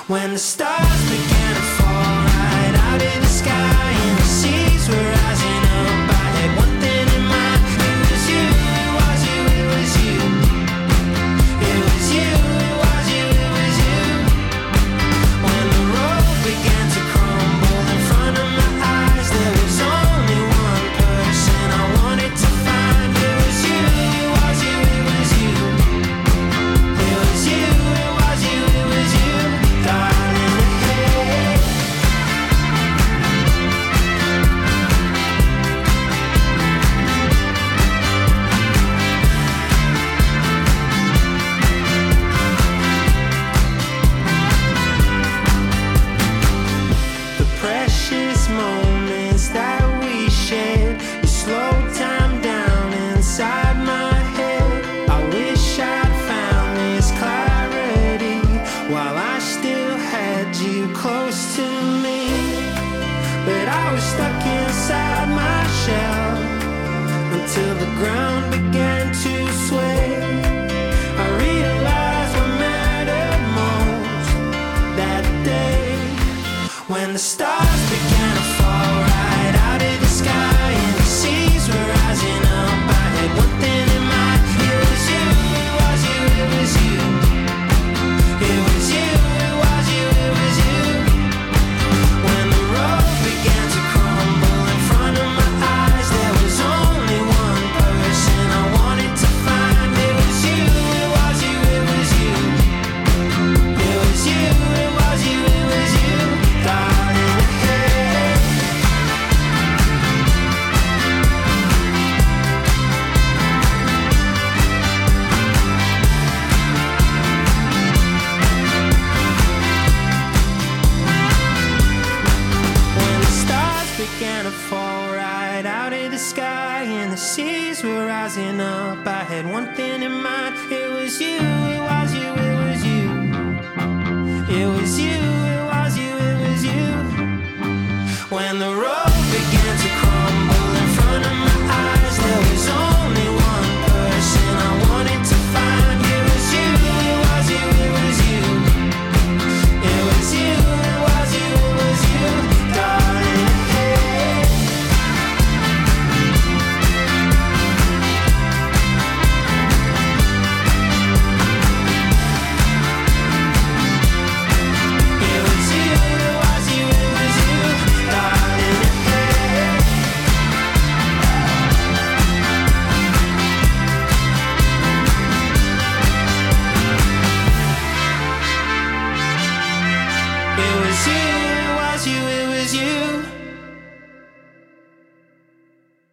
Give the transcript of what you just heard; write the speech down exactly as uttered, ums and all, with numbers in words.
When the stars began to fall right out of the sky and the seas were rising up, I had one thing in mind. It was you, it was you, it was you. It was you, it was you, it was you. When the road began to crumble in front of my eyes, there was only one person I wanted to find. It was you, it was you, it was you. It was you, it was you, it was you, darling. Hey. The precious moments that we shared, you slowed time down inside my head. I wish I'd found this clarity while I still had you close to me. But I was stuck inside my shell until the ground began to sway. I realized what mattered most that day. When the stars began to fall right out of the sky and the seas were rising up, I had one thing in mind. It was you, it was you, it was you. It was you, it was you, it was you. When the road began to crumble in front of my eyes, there was only one person I wanted to find. It was you, it was you, it was you. It was you, it was you, it was you, darling. Hey. When the stars began to fall right out of the sky and the seas were rising up, I had one thing in mind. It was you, it was you, it was you. It was you, it was you, it was you. When the road